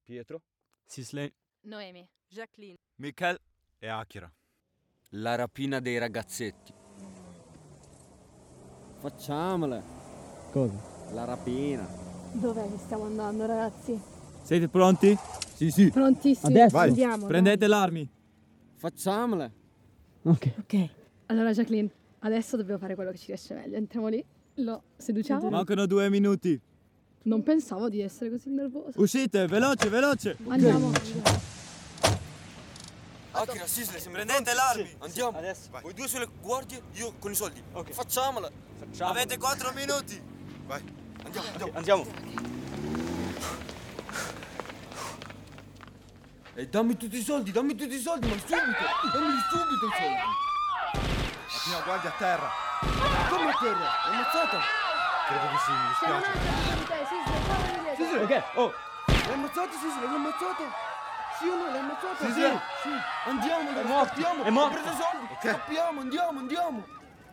Pietro, Sisley, Noemi, Jacqueline, Michael e Akira. La rapina dei ragazzetti. Facciamola. cosa? La rapina. Dov'è che stiamo andando, ragazzi? Siete pronti? Sì. Prontissimi, Adesso. Vai. andiamo. Prendete le armi. Facciamola. Ok. Ok. Allora, Jacqueline, adesso dobbiamo fare quello che ci riesce meglio. Entriamo lì, lo seduciamo. Mancano 2 minuti. Non pensavo di essere così nervosa. Uscite, veloce. Andiamo. Akira, Sisley, prendete l'armi. Andiamo. Adesso. Voi due sulle guardie, io con i soldi. Ok. Facciamola. Avete 4 minuti. Vai. Andiamo. Andiamo. E dammi tutti i soldi, ma subito. Dammi subito i soldi. La prima guardia a terra. Come a terra? L'hai ammazzata? Credo di sì, mi dispiace. Sisley, Ok, oh. L'hai ammazzata, Sisley? L'hai ammazzata? Sì o no? L'hai ammazzata? Sì. Andiamo, È morto. scappiamo. È morto. Ho preso i soldi. Scappiamo, andiamo.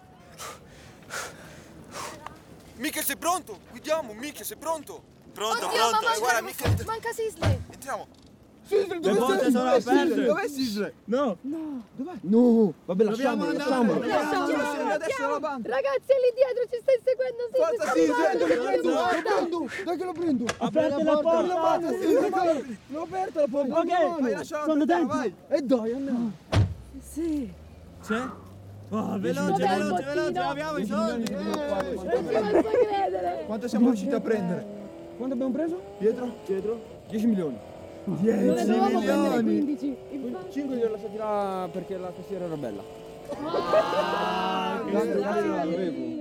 Mica sei pronto? Guidiamo, Mica sei pronto? Pronto, Oddio, pronto. ma Guarda, Michael. manca Sisley. Entriamo. Sisley, Le porte sono aperte. Dov'è Sisley? No. No, vabbè, lasciamolo. Adesso la banda. Ragazzi, è lì dietro, ci stai seguendo. Forza, Sisley, dai che lo prendo. Aprite la porta. L'ho aperta la porta. Ok, sono dentro. E dai, andiamo. Sì. C'è? Oh, veloce, Dov'è il bottino? abbiamo i soldi. Non ci posso credere. Quanto siamo riusciti a prendere? Quanto abbiamo preso? Pietro? 10 milioni. Non ne dovevamo prendere 15. 5 li ho lasciati là perché la cassiera era bella. Ah, Grazie, lo avevo.